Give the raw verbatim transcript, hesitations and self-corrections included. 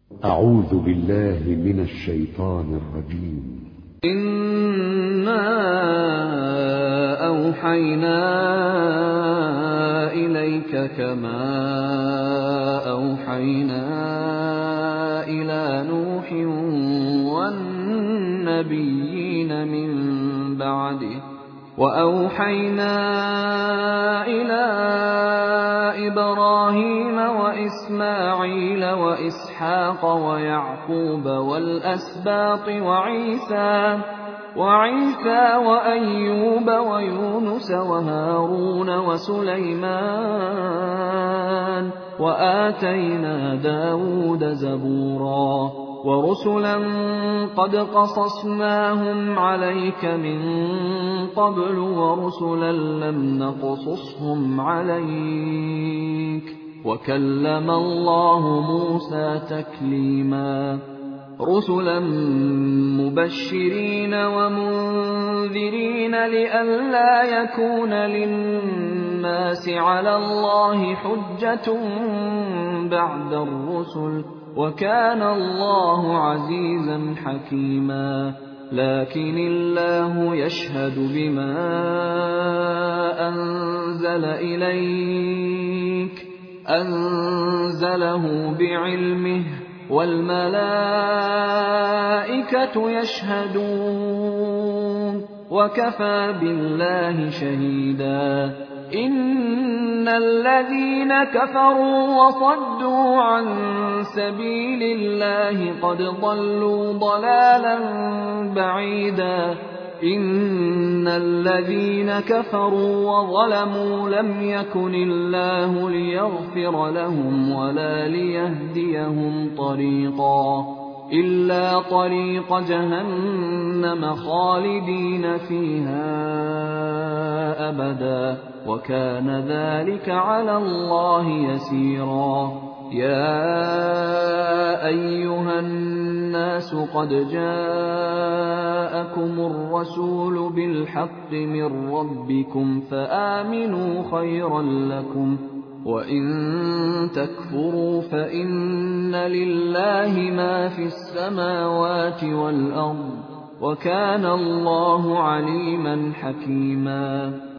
أعوذ بالله من الشيطان الرجيم. إنا أوحينا إليك كما أوحينا إلى نوح والنبيين من بعده، وأوحينا إلى إبراهيم وإسماعيل وإسحاق ويعقوب والأسباط وعيسى وعيسى وأيوب ويونس وهارون وسليمان، وآتينا داود زبورا، ورسلا قد قصصناهم عليك من قبل ورسلا لم نقصصهم عليك، وكلم الله موسى تكليما، رسلا مبشرين ومنذرين لئلا يكون للناس على الله حجة بعد الرسل، وكان الله عزيزا حكيما. لكن الله يشهد بما أنزل إليك أنزله بعلمه، والملائكة يشهدون، وكفى بالله شهيدا. إن الذين كفروا وصدوا عن سبيل الله قد ضلوا ضلالا بعيدا. إن الذين كفروا وظلموا لم يكن الله ليغفر لهم ولا ليهديهم طريقا إلا طريق جهنم خالدين فيها أبدا، وكان ذلك على الله يسيرا. يا أيها الناس قد جاءكم الرسول بالحق من ربكم فآمنوا خيرا لكم، وإن تكفروا فإن لله ما في السماوات والأرض، وكان الله عليما حكيما.